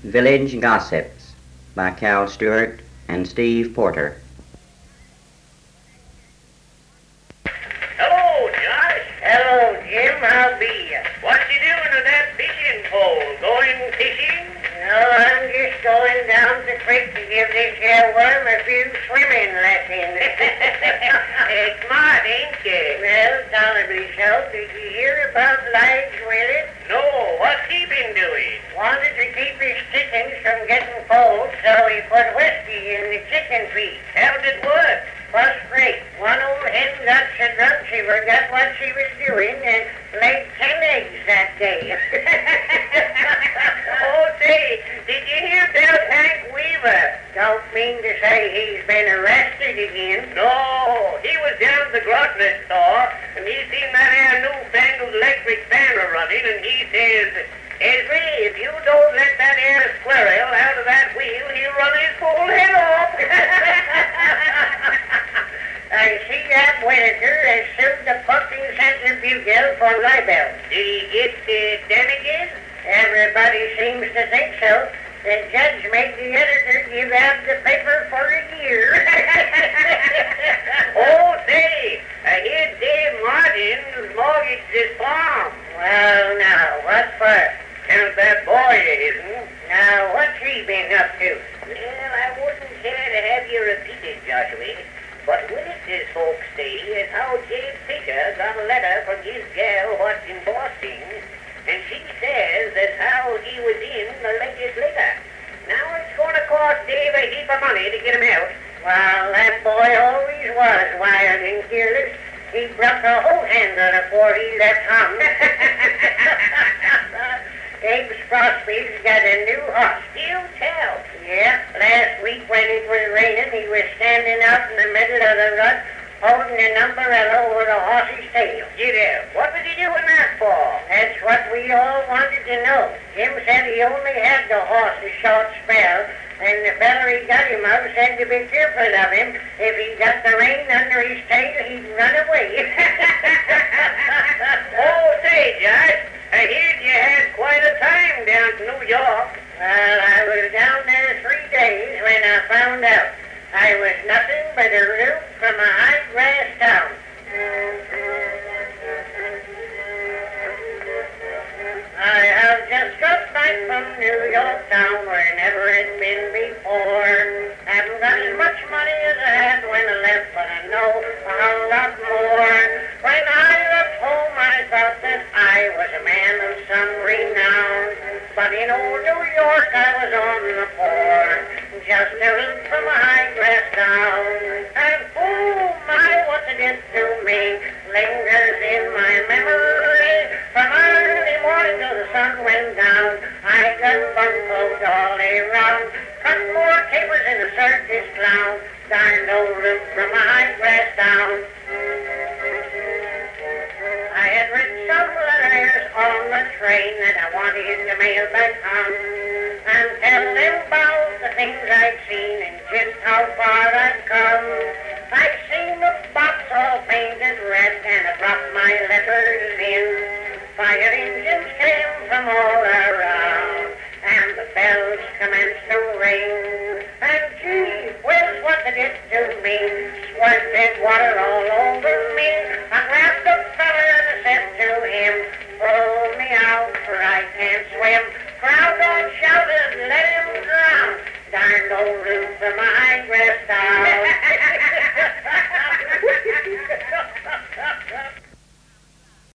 Village Gossips by Cal Stewart and Steve Porter. Hello, Josh. Hello, Jim. How be you? What you doing with that fishing pole? Going fishing? No, I'm just going down the creek to give this here worm a few swimming lessons. Smart, ain't you? Well, tolerably so. Did you hear about Lige Willis? No, what's he been doing? Wanted to keep his chickens from getting cold, so he put whiskey in the chicken feed. How did it work? Was great. One old hen got so drunk she forgot what she was doing and laid 10 eggs that day. Oh, say, did you hear about Hank Weaver? Don't mean to say he's been arrested again. No, he was down at the grocery store and he seen that there newfangled electric banner running and he says, Ezra, if you don't let that there squirrel out of that wheel, he'll run his whole head off. I see that Whitaker has sued the Pumpkin Centrifugal for libel. Did he get damages? Everybody seems to think so. The judge made the editor give out the paper for a year. Oh, say, I hear Dave Martin mortgaged his farm. Well, now, what for? Count that boy of his'n. Now, what's he been up to? Well, I wouldn't care to have you repeat it, Joshua. But Willis's folks say as how Jabe Fisher got a letter from his gal what's in Boston, and she says that's how he was in the legislature. Now it's going to cost Dave a heap of money to get him out. Well, that boy always was wild and careless. He broke a whole handle before he left home. Abe Crosby's got a new horse. You tell. Yeah, last week when it was raining, he was standing out in the middle of the rut holding an umbrella over the horse's tail. Get out. What was he doing that for? That's what we all wanted to know. Jim said he only had the horse a short spell, and the fella he got him of said to be careful of him. If he got the rein under his tail, he'd run away. Oh, say, Josh, I heard you had quite a time down to New York. Well, I was down there 3 days when I found out I was nothing but a root from a high-grass town. I have just got back from New York town where I never had been before. Haven't got as much money as I had when I left, but I know a lot more. When I left home, I thought that I was a man of some renown. But in old New York, I was on the floor, just a root from a high-grass town. And oh my, what it did to me lingers in my memory. From early morning till the sun went down, I got buncoed all around. Cut more capers in a circus clown. Darned old root from a high-grass town. I had written some letters on the train that I wanted to mail back home and tell them about the things I'd seen and just how far I'd come. I seen the box all painted red and I dropped my letters in. Fire engines came from all around and the bells commenced to ring. And gee whiz, what did it do me? Squirted water all over me. I grabbed the fella and I said to him, pull me out for I can't swim. Crowd all shouted, let him drown. Darned old root from my